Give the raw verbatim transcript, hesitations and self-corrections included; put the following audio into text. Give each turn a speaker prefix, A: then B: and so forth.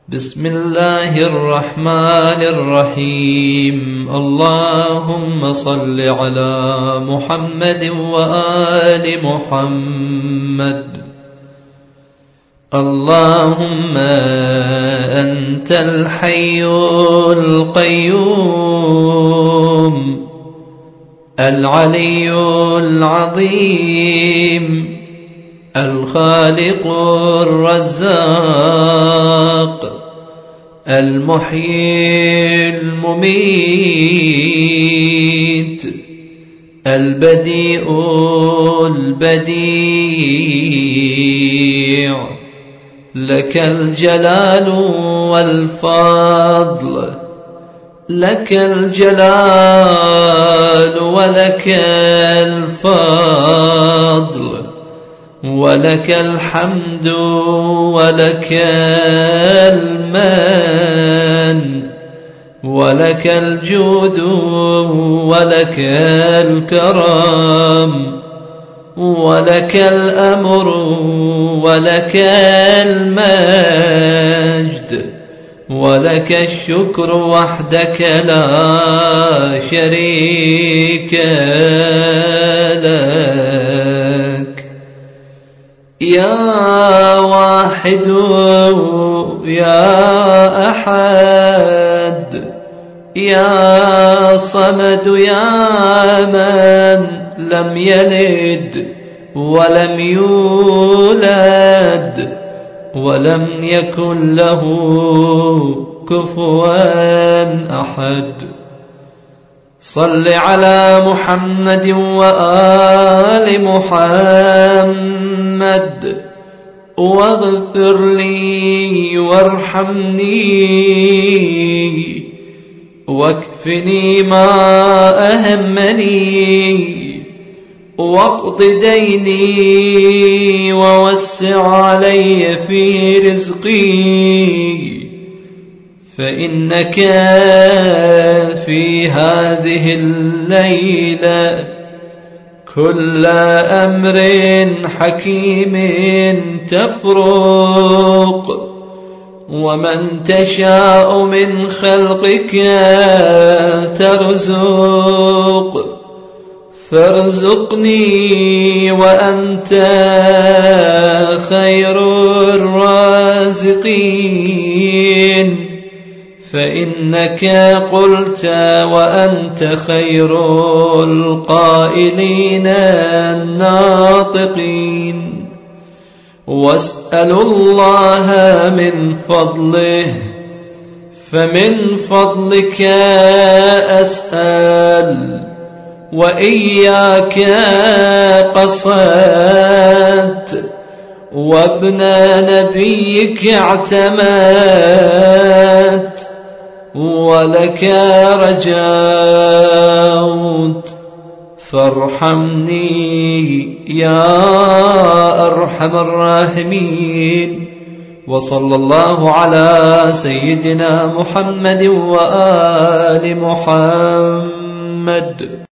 A: بسم الله الرحمن الرحيم. اللهم صل على محمد وآل محمد. اللهم أنت الحي القيوم العلي العظيم الخالق الرزاق المحيي المميت البديع البديع. لك الجلال والفضل، لك الجلال ولك الفضل، ولك الحمد ولك المن، ولك الجود ولك الكرم، ولك الأمر ولك المجد، ولك الشكر وحدك لا شريك لك. يا واحد يا أحد يا صمد يا من لم يلد ولم يولد ولم يكن له كفوا أحد. صل على محمد وآل محمد واغفر لي وارحمني واكفني ما أهمني واقض ديني ووسع علي في رزقي، فإنك في هذه الليلة كل أمر حكيم تفرق، ومن تشاء من خلقك ترزق، فارزقني وأنت خير الرازقين، فإنك قلت وأنت خير القائلين الناطقين. واسأل الله من فضله، فمن فضلك أسأل، وإياك قصدت، وابن نبيك اعتمدت، ولك رجوت، فارحمني يا أرحم الراحمين. وصلى الله على سيدنا محمد وآل محمد.